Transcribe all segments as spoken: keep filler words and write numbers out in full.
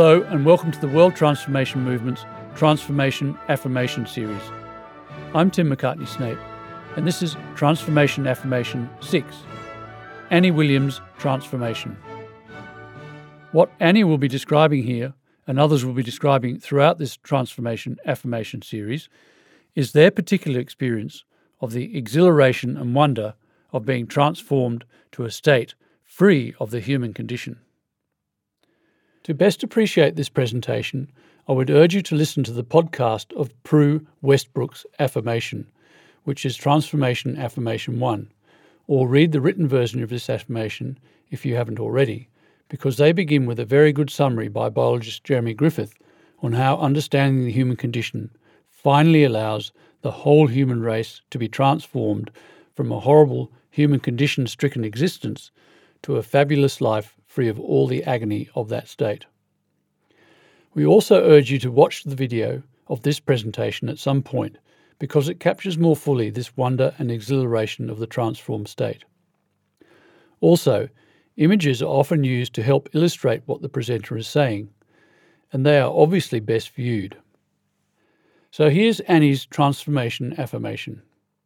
Hello and welcome to the World Transformation Movement's Transformation Affirmation series. I'm Tim McCartney-Snape and this is Transformation Affirmation six, Annie Williams' Transformation. What Annie will be describing here, and others will be describing throughout this Transformation Affirmation series, is their particular experience of the exhilaration and wonder of being transformed to a state free of the human condition. To best appreciate this presentation, I would urge you to listen to the podcast of Prue Westbrook's affirmation, which is Transformation Affirmation one, or read the written version of this affirmation if you haven't already, because they begin with a very good summary by biologist Jeremy Griffith on how understanding the human condition finally allows the whole human race to be transformed from a horrible human condition-stricken existence to a fabulous life free of all the agony of that state. We also urge you to watch the video of this presentation at some point because it captures more fully this wonder and exhilaration of the transformed state. Also, images are often used to help illustrate what the presenter is saying, and they are obviously best viewed. So here's Annie's Transformation Affirmation.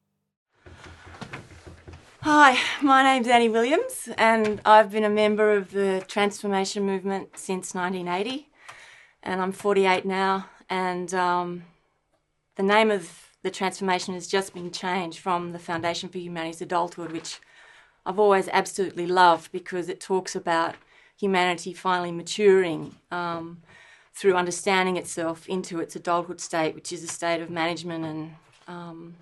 Hi, my name's Annie Williams and I've been a member of the Transformation Movement since nineteen eighty, and I'm forty-eight now, and um, the name of the transformation has just been changed from the Foundation for Humanity's Adulthood, which I've always absolutely loved because it talks about humanity finally maturing um, through understanding itself into its adulthood state, which is a state of management and um,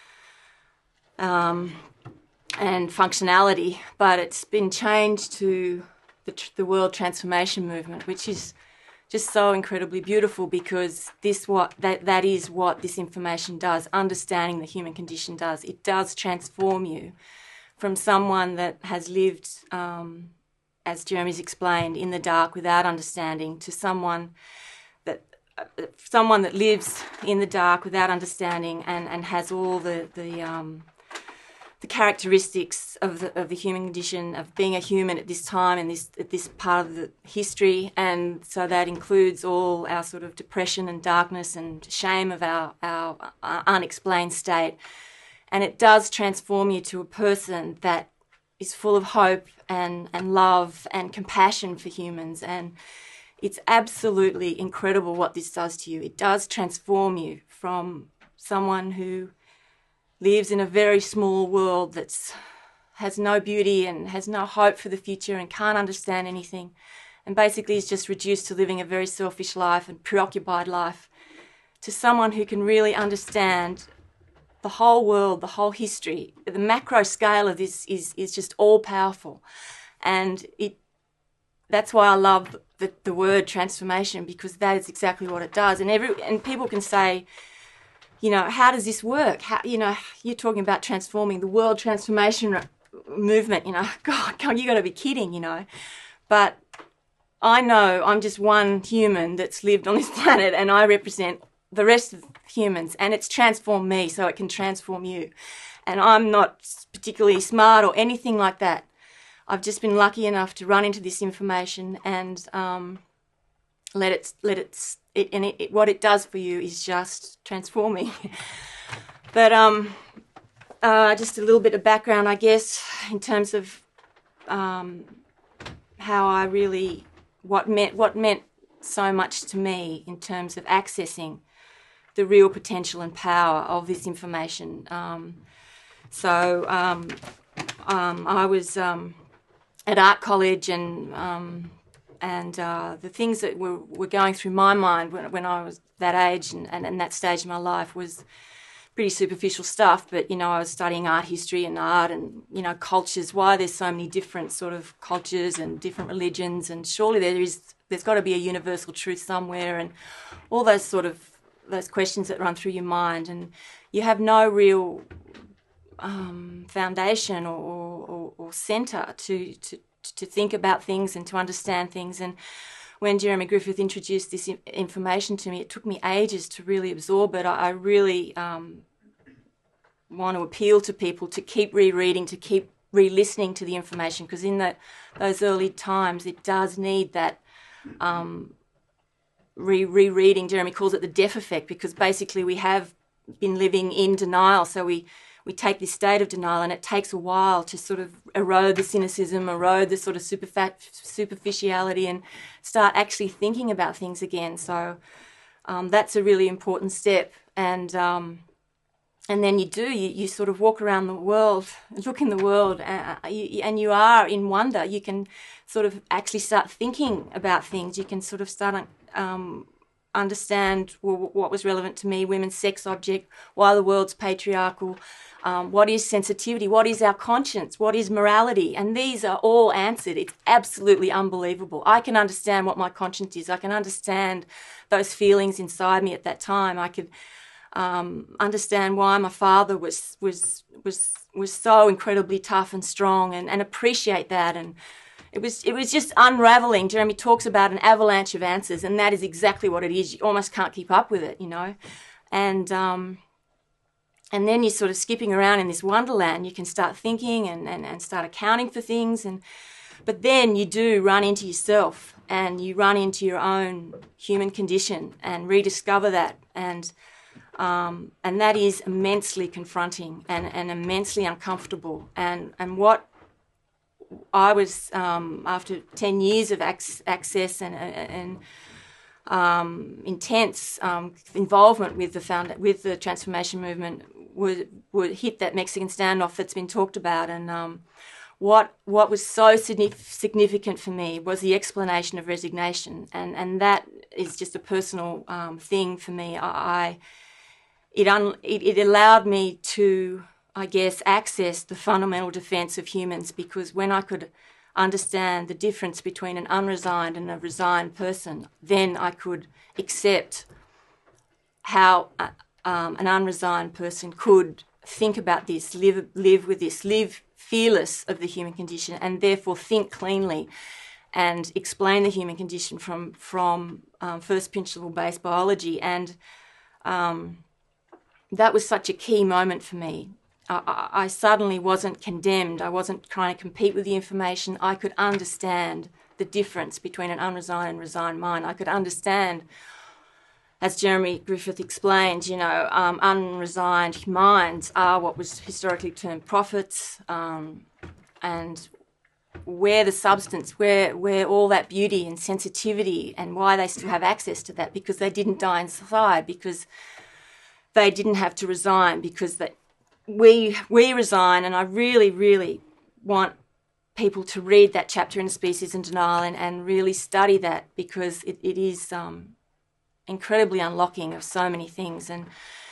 um, and functionality, but it's been changed to the, the World Transformation Movement, which is just so incredibly beautiful because this what that that is what this information does. Understanding the human condition does. It does transform you from someone that has lived, um, as Jeremy's explained, in the dark without understanding, to someone that uh, someone that lives in the dark without understanding and and has all the the um, the characteristics of the of the human condition, of being a human at this time and this at this part of the history, and so that includes all our sort of depression and darkness and shame of our our uh, unexplained state, and it does transform you to a person that is full of hope and and love and compassion for humans, and it's absolutely incredible what this does to you. It does transform you from someone who lives in a very small world that has no beauty and has no hope for the future and can't understand anything, and basically is just reduced to living a very selfish life and preoccupied life, to someone who can really understand the whole world, the whole history. The macro scale of this is is just all powerful, and it that's why I love the, the word transformation, because that is exactly what it does. And every and people can say, you know, how does this work? How, you know, you're talking about transforming the World Transformation Movement, you know, God, God, you got to be kidding, you know. But I know I'm just one human that's lived on this planet, and I represent the rest of humans, and it's transformed me so it can transform you. And I'm not particularly smart or anything like that. I've just been lucky enough to run into this information and um, let it, let it, it and it, it, what it does for you is just transforming. But um, uh, just a little bit of background, I guess, in terms of um, how I really, what meant, what meant so much to me in terms of accessing the real potential and power of this information. Um, so um, um, I was um, at art college, and um, and uh, the things that were, were going through my mind when, when I was that age and, and, and that stage of my life was pretty superficial stuff. But, you know, I was studying art history and art and, you know, cultures, why there's so many different sort of cultures and different religions, and surely there is, there's got to be a universal truth somewhere, and all those sort of those questions that run through your mind, and you have no real um, foundation or, or, or centre to, to to think about things and to understand things. And when Jeremy Griffith introduced this information to me, it took me ages to really absorb it. I, I really um, want to appeal to people to keep rereading, to keep re-listening to the information, because in that those early times it does need that um, re- rereading, Jeremy calls it the deaf effect, because basically we have been living in denial. So we, we take this state of denial, and it takes a while to sort of erode the cynicism, erode the sort of superfa- superficiality, and start actually thinking about things again. So um, that's a really important step. And um, and then you do, you, you sort of walk around the world, look in the world, uh, you, and you are in wonder. You can sort of actually start thinking about things. You can sort of start um, understand well, what was relevant to me, women's sex object, why the world's patriarchal, um, what is sensitivity, what is our conscience, what is morality, and these are all answered. It's absolutely unbelievable. I can understand what my conscience is. I can understand those feelings inside me at that time. I could um, understand why my father was was was was so incredibly tough and strong, and, and appreciate that. And It was it was just unravelling. Jeremy talks about an avalanche of answers, and that is exactly what it is. You almost can't keep up with it, you know. And um, and then you're sort of skipping around in this wonderland. You can start thinking and, and, and start accounting for things. and But then you do run into yourself, and you run into your own human condition and rediscover that. And um, and that is immensely confronting and, and immensely uncomfortable. And, and what I was, um, after ten years of ac- access and, and um, intense um, involvement with the found- with the transformation movement, would would hit that Mexican standoff that's been talked about. And um, what what was so significant for me was the explanation of resignation, and and that is just a personal um, thing for me. I, I it, un- it it allowed me to, I guess, access the fundamental defence of humans, because when I could understand the difference between an unresigned and a resigned person, then I could accept how uh, um, an unresigned person could think about this, live live with this, live fearless of the human condition, and therefore think cleanly and explain the human condition from, from um, first principle-based biology. And um, that was such a key moment for me. I, I suddenly wasn't condemned. I wasn't trying to compete with the information. I could understand the difference between an unresigned and resigned mind. I could understand, as Jeremy Griffith explained, you know, um, unresigned minds are what was historically termed prophets, um, and where the substance, where where all that beauty and sensitivity, and why they still have access to that, because they didn't die inside, because they didn't have to resign, because that we we resign. And I really, really want people to read that chapter in Species in Denial and, and really study that, because it, it is um, incredibly unlocking of so many things. And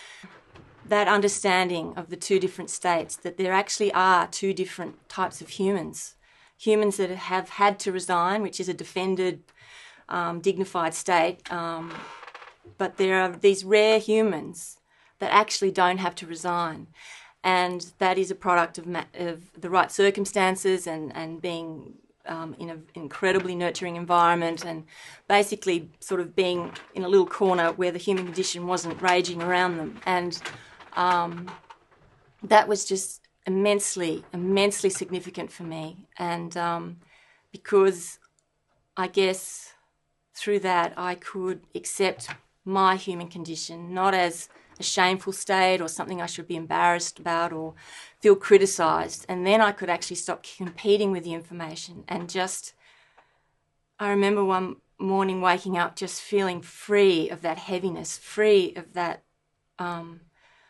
that understanding of the two different states, that there actually are two different types of humans. Humans that have had to resign, which is a defended, um, dignified state, um, but there are these rare humans that actually don't have to resign. And that is a product of, ma- of the right circumstances and, and being um, in an incredibly nurturing environment, and basically sort of being in a little corner where the human condition wasn't raging around them. And um, that was just immensely, immensely significant for me. And um, because I guess through that I could accept my human condition, not as a shameful state or something I should be embarrassed about or feel criticised. And then I could actually stop competing with the information and just, I remember one morning waking up just feeling free of that heaviness, free of that um,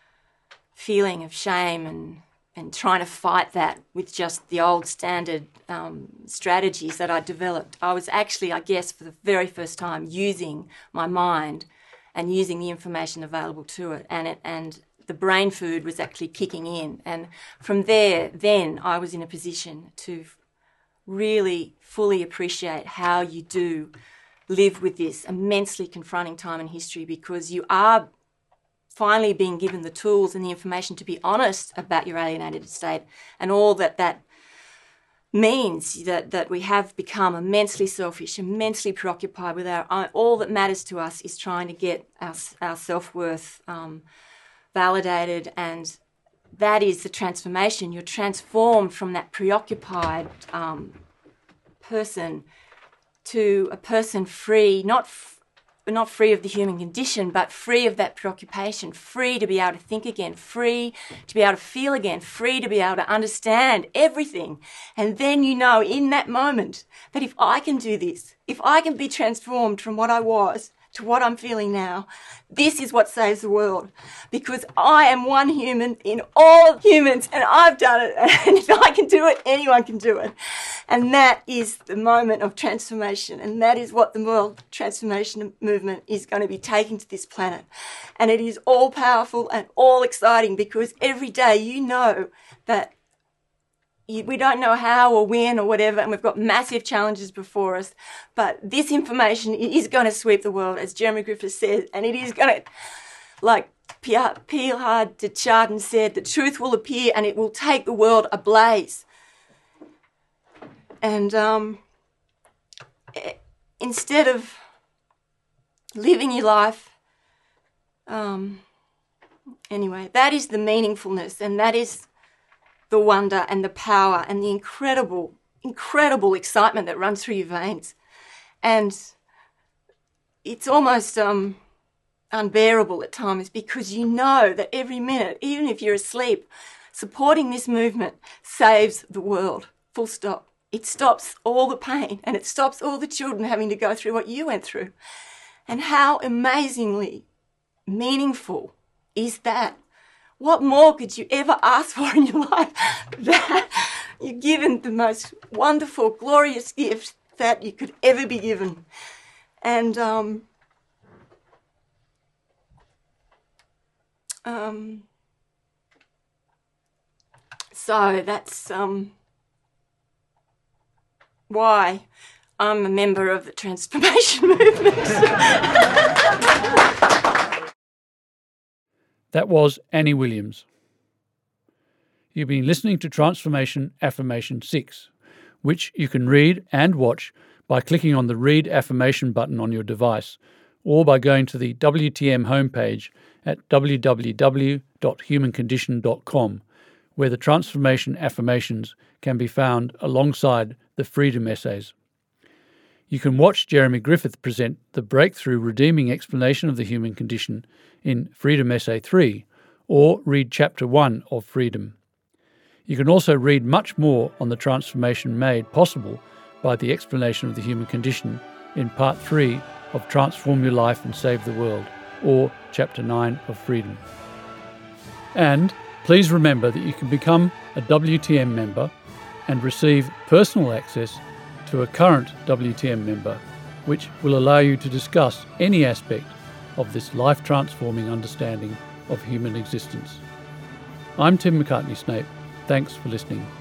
feeling of shame, and, and trying to fight that with just the old standard um, strategies that I developed. I was actually, I guess, for the very first time using my mind and using the information available to it, and it and the brain food was actually kicking in. And from there, then I was in a position to really fully appreciate how you do live with this immensely confronting time in history, because you are finally being given the tools and the information to be honest about your alienated state and all that that means, that, that we have become immensely selfish, immensely preoccupied with our own. All that matters to us is trying to get our, our self-worth um, validated, and that is the transformation. You're transformed from that preoccupied um, person to a person free, not f- but not free of the human condition, but free of that preoccupation, free to be able to think again, free to be able to feel again, free to be able to understand everything. And then you know in that moment that if I can do this, if I can be transformed from what I was to what I'm feeling now, this is what saves the world. Because I am one human in all humans, and I've done it. And if I can do it, anyone can do it. And that is the moment of transformation. And that is what the World Transformation Movement is going to be taking to this planet. And it is all powerful and all exciting, because every day you know that we don't know how or when or whatever, and we've got massive challenges before us, but this information is going to sweep the world, as Jeremy Griffiths said, and it is going to, like Teilhard de Chardin said, the truth will appear and it will take the world ablaze. And um, instead of living your life, um, anyway, that is the meaningfulness, and that is the wonder and the power and the incredible, incredible excitement that runs through your veins. And it's almost um, unbearable at times, because you know that every minute, even if you're asleep, supporting this movement saves the world, full stop. It stops all the pain, and it stops all the children having to go through what you went through. And how amazingly meaningful is that? What more could you ever ask for in your life? That you're given the most wonderful, glorious gift that you could ever be given. And um, um, so that's um, why I'm a member of the Transformation Movement. That was Annie Williams. You've been listening to Transformation Affirmation six, which you can read and watch by clicking on the Read Affirmation button on your device, or by going to the W T M homepage at w w w dot human condition dot com, where the Transformation Affirmations can be found alongside the Freedom Essays. You can watch Jeremy Griffith present the breakthrough redeeming explanation of the human condition in Freedom Essay three, or read Chapter one of Freedom. You can also read much more on the transformation made possible by the explanation of the human condition in Part three of Transform Your Life and Save the World, or Chapter nine of Freedom. And please remember that you can become a W T M member and receive personal access to a current W T M member, which will allow you to discuss any aspect of this life-transforming understanding of human existence. I'm Tim McCartney Snape. Thanks for listening.